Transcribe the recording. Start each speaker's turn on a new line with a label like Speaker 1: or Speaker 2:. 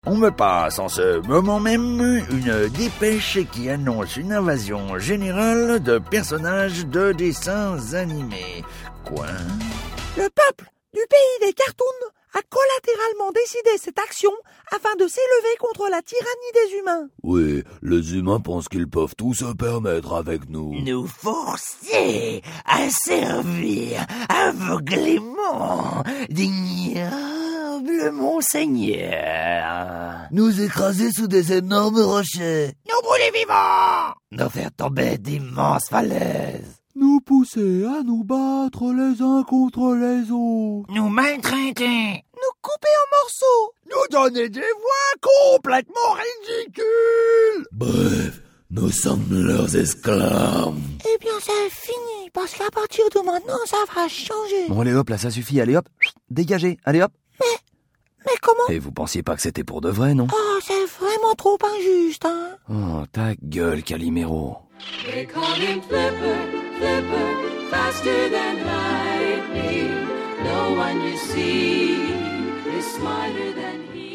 Speaker 1: On me passe en ce moment même une dépêche qui annonce une invasion générale de personnages de dessins animés. Quoi?
Speaker 2: Le peuple du pays des cartoons a collatéralement décidé cette action afin de s'élever contre la tyrannie des humains.
Speaker 3: Oui, les humains pensent qu'ils peuvent tout se permettre avec nous.
Speaker 4: Nous forcer à servir aveuglément d'ignobles monseigneurs.
Speaker 3: Nous écraser sous des énormes rochers.
Speaker 4: Nous brûler vivants. Nous faire tomber d'immenses falaises.
Speaker 5: Nous pousser à nous battre les uns contre les autres.
Speaker 4: Nous maltraiter.
Speaker 2: Nous couper en morceaux.
Speaker 1: Nous donner des voix complètement ridicules.
Speaker 3: Bref, nous sommes leurs esclaves.
Speaker 2: Eh bien, c'est fini, parce qu'à partir de maintenant, ça va changer.
Speaker 6: Bon, allez hop, là, ça suffit. Allez hop, dégagez. Allez hop.
Speaker 2: Mais comment?
Speaker 6: Et vous pensiez pas que c'était pour de vrai, non?
Speaker 2: Oh, c'est vraiment trop injuste, hein.
Speaker 6: Oh, ta gueule, Calimero.
Speaker 7: They call him Flipper, Flipper, faster than lightning. No one you see is smarter than he.